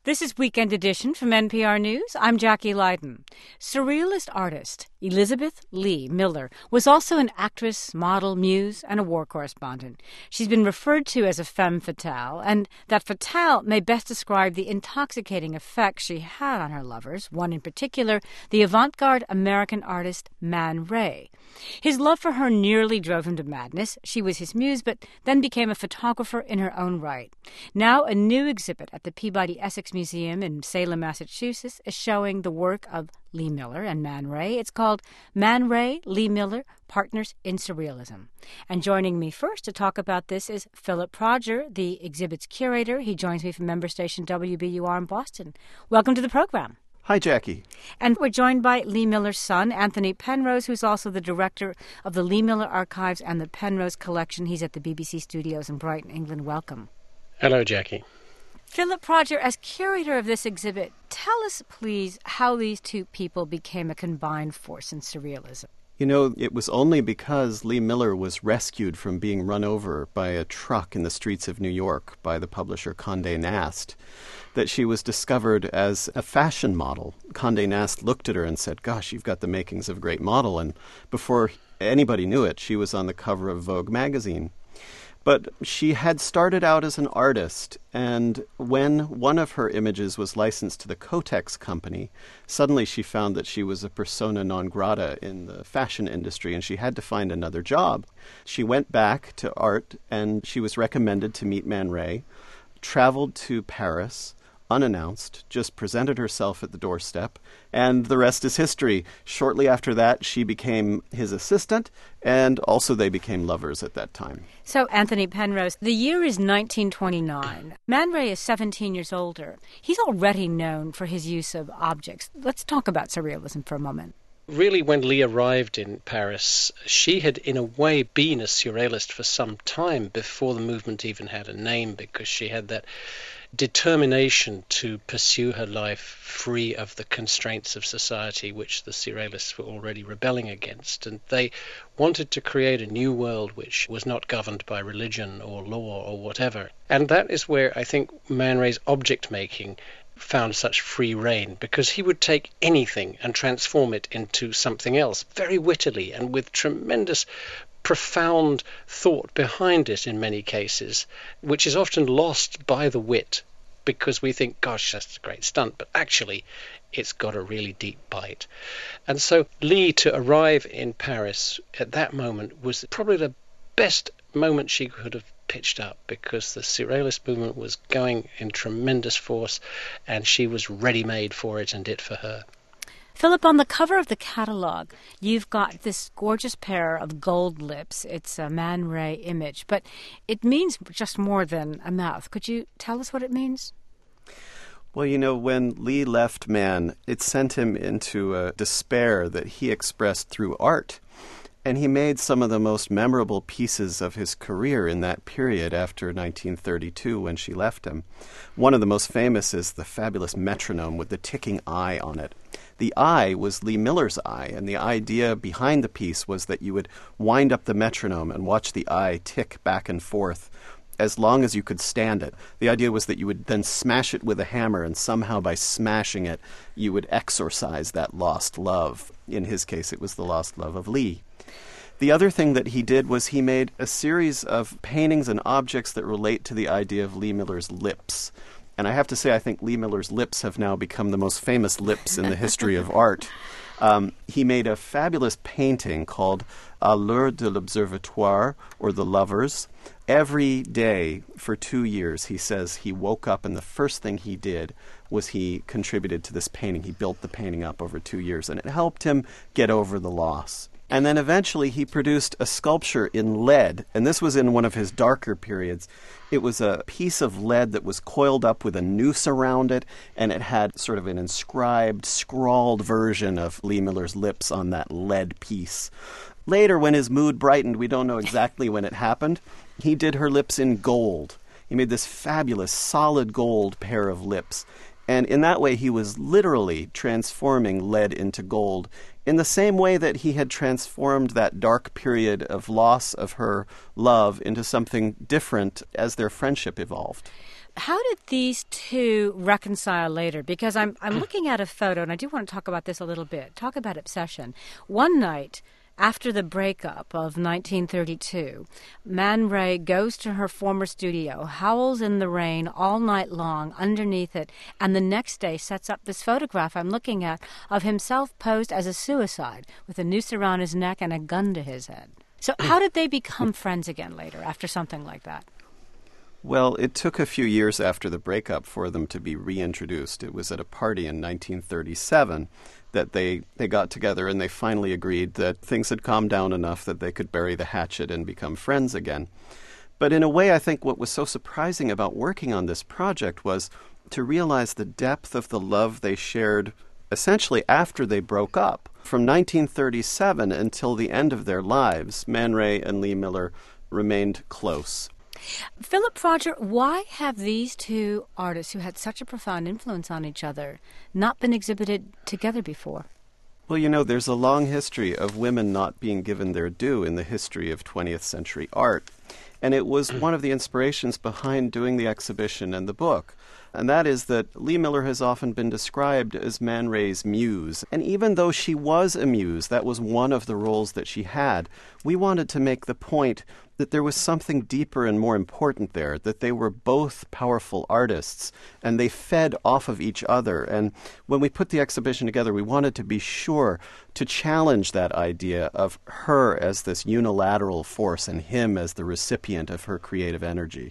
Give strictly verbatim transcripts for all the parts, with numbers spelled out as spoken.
This is Weekend Edition from N P R News. I'm Jackie Leiden. Surrealist artist Elizabeth Lee Miller was also an actress, model, muse, and a war correspondent. She's been referred to as a femme fatale, and that fatale may best describe the intoxicating effect she had on her lovers, one in particular, the avant-garde American artist Man Ray. His love for her nearly drove him to madness. She was his muse, but then became a photographer in her own right. Now a new exhibit at the Peabody Essex Museum in Salem, Massachusetts, is showing the work of Lee Miller and Man Ray. It's called Man Ray, Lee Miller, Partners in Surrealism. And joining me first to talk about this is Philip Prodger, the exhibit's curator. He joins me from member station W B U R in Boston. Welcome to the program. Hi, Jackie. And we're joined by Lee Miller's son, Anthony Penrose, who's also the director of the Lee Miller Archives and the Penrose Collection. He's at the B B C studios in Brighton, England. Welcome. Hello, Jackie. Philip Prodger, as curator of this exhibit, tell us, please, how these two people became a combined force in surrealism. You know, it was only because Lee Miller was rescued from being run over by a truck in the streets of New York by the publisher Condé Nast that she was discovered as a fashion model. Condé Nast looked at her and said, gosh, you've got the makings of a great model. And before anybody knew it, she was on the cover of Vogue magazine. But she had started out as an artist, and when one of her images was licensed to the Kotex company, suddenly she found that she was a persona non grata in the fashion industry, and she had to find another job. She went back to art, and she was recommended to meet Man Ray, traveled to Paris, unannounced, just presented herself at the doorstep, and the rest is history. Shortly after that, she became his assistant, and also they became lovers at that time. So, Anthony Penrose, the year is nineteen twenty-nine. Man Ray is seventeen years older. He's already known for his use of objects. Let's talk about surrealism for a moment. Really, when Lee arrived in Paris, she had in a way been a surrealist for some time before the movement even had a name, because she had that determination to pursue her life free of the constraints of society which the surrealists were already rebelling against. And they wanted to create a new world which was not governed by religion or law or whatever. And that is where I think Man Ray's object making found such free rein, because he would take anything and transform it into something else very wittily and with tremendous profound thought behind it in many cases, which is often lost by the wit because we think, gosh, that's a great stunt, but actually it's got a really deep bite. And so Lee, to arrive in Paris at that moment, was probably the best moment she could have pitched up, because the surrealist movement was going in tremendous force and she was ready-made for it and it for her. Philip, on the cover of the catalog, you've got this gorgeous pair of gold lips. It's a Man Ray image, but it means just more than a mouth. Could you tell us what it means? Well, you know, when Lee left Man, it sent him into a despair that he expressed through art. And he made some of the most memorable pieces of his career in that period after nineteen thirty-two when she left him. One of the most famous is the fabulous metronome with the ticking eye on it. The eye was Lee Miller's eye, and the idea behind the piece was that you would wind up the metronome and watch the eye tick back and forth as long as you could stand it. The idea was that you would then smash it with a hammer, and somehow by smashing it, you would exorcise that lost love. In his case, it was the lost love of Lee. The other thing that he did was he made a series of paintings and objects that relate to the idea of Lee Miller's lips. And I have to say, I think Lee Miller's lips have now become the most famous lips in the history of art. Um, he made a fabulous painting called À l'heure de l'Observatoire, or The Lovers. Every day for two years, he says he woke up and the first thing he did was he contributed to this painting. He built the painting up over two years, and it helped him get over the loss. And then eventually he produced a sculpture in lead, and this was in one of his darker periods. It was a piece of lead that was coiled up with a noose around it, and it had sort of an inscribed, scrawled version of Lee Miller's lips on that lead piece. Later, when his mood brightened, we don't know exactly when it happened, he did her lips in gold. He made this fabulous, solid gold pair of lips. And in that way, he was literally transforming lead into gold in the same way that he had transformed that dark period of loss of her love into something different as their friendship evolved. How did these two reconcile later? Because I'm I'm looking at a photo, and I do want to talk about this a little bit. Talk about obsession. One night, after the breakup of nineteen thirty-two, Man Ray goes to her former studio, howls in the rain all night long underneath it, and the next day sets up this photograph I'm looking at of himself posed as a suicide with a noose around his neck and a gun to his head. So how did they become friends again later after something like that? Well, it took a few years after the breakup for them to be reintroduced. It was at a party in nineteen thirty-seven that they, they got together and they finally agreed that things had calmed down enough that they could bury the hatchet and become friends again. But in a way, I think what was so surprising about working on this project was to realize the depth of the love they shared essentially after they broke up. From nineteen thirty-seven until the end of their lives, Man Ray and Lee Miller remained close. Philip Prodger, why have these two artists who had such a profound influence on each other not been exhibited together before? Well, you know, there's a long history of women not being given their due in the history of twentieth century art. And it was one of the inspirations behind doing the exhibition and the book. And that is that Lee Miller has often been described as Man Ray's muse. And even though she was a muse, that was one of the roles that she had, we wanted to make the point that there was something deeper and more important there, that they were both powerful artists, and they fed off of each other. And when we put the exhibition together, we wanted to be sure to challenge that idea of her as this unilateral force and him as the recipient of her creative energy.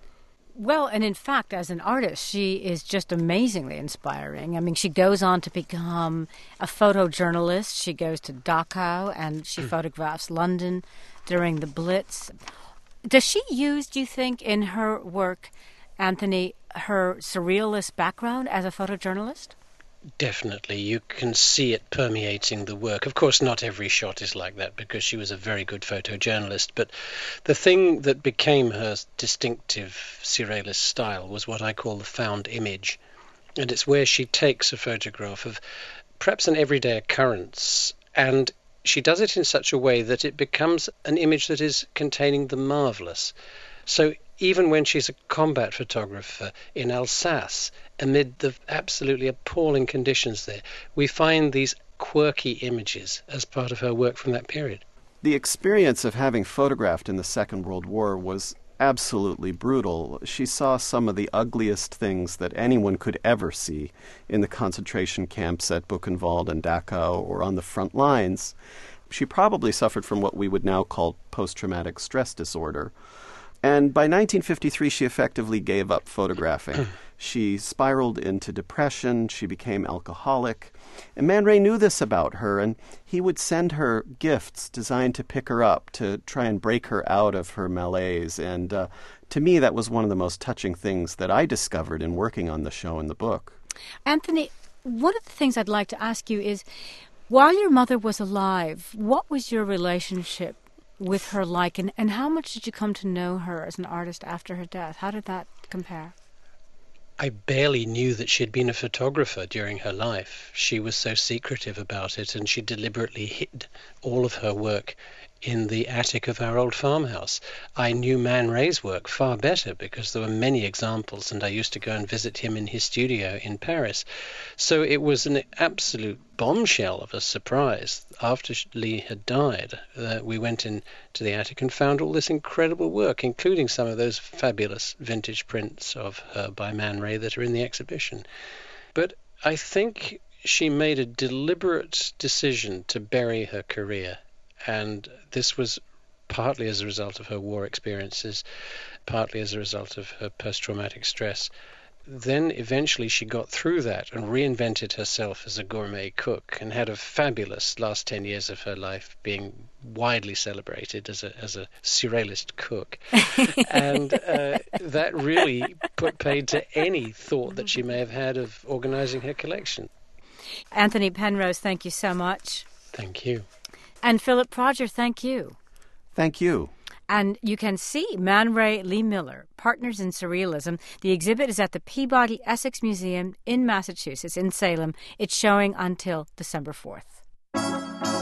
Well, and in fact, as an artist, she is just amazingly inspiring. I mean, she goes on to become a photojournalist. She goes to Dachau and she photographs London during the Blitz. Does she use, do you think, in her work, Anthony, her surrealist background as a photojournalist? Definitely. You can see it permeating the work. Of course, not every shot is like that because she was a very good photojournalist, but the thing that became her distinctive surrealist style was what I call the found image. And it's where she takes a photograph of perhaps an everyday occurrence, and she does it in such a way that it becomes an image that is containing the marvelous. So even when she's a combat photographer in Alsace, amid the absolutely appalling conditions there, we find these quirky images as part of her work from that period. The experience of having photographed in the Second World War was absolutely brutal. She saw some of the ugliest things that anyone could ever see in the concentration camps at Buchenwald and Dachau or on the front lines. She probably suffered from what we would now call post-traumatic stress disorder. And by nineteen fifty-three, she effectively gave up photographing. She spiraled into depression. She became alcoholic. And Man Ray knew this about her, and he would send her gifts designed to pick her up, to try and break her out of her malaise. And uh, to me, that was one of the most touching things that I discovered in working on the show and the book. Anthony, one of the things I'd like to ask you is, while your mother was alive, what was your relationship with her like, and, and how much did you come to know her as an artist after her death? How did that compare? I barely knew that she'd been a photographer during her life. She was so secretive about it, and she deliberately hid all of her work in the attic of our old farmhouse. I knew Man Ray's work far better because there were many examples, and I used to go and visit him in his studio in Paris. So it was an absolute bombshell of a surprise. After Lee had died, uh, we went into the attic and found all this incredible work, including some of those fabulous vintage prints of her by Man Ray that are in the exhibition. But I think she made a deliberate decision to bury her career. And this was partly as a result of her war experiences, partly as a result of her post-traumatic stress. Then eventually she got through that and reinvented herself as a gourmet cook and had a fabulous last ten years of her life, being widely celebrated as a as a surrealist cook. and uh, that really put paid to any thought that she may have had of organizing her collection. Anthony Penrose, thank you so much. Thank you. And Philip Prodger, thank you. Thank you. And you can see Man Ray, Lee Miller, Partners in Surrealism. The exhibit is at the Peabody Essex Museum in Massachusetts, in Salem. It's showing until December fourth.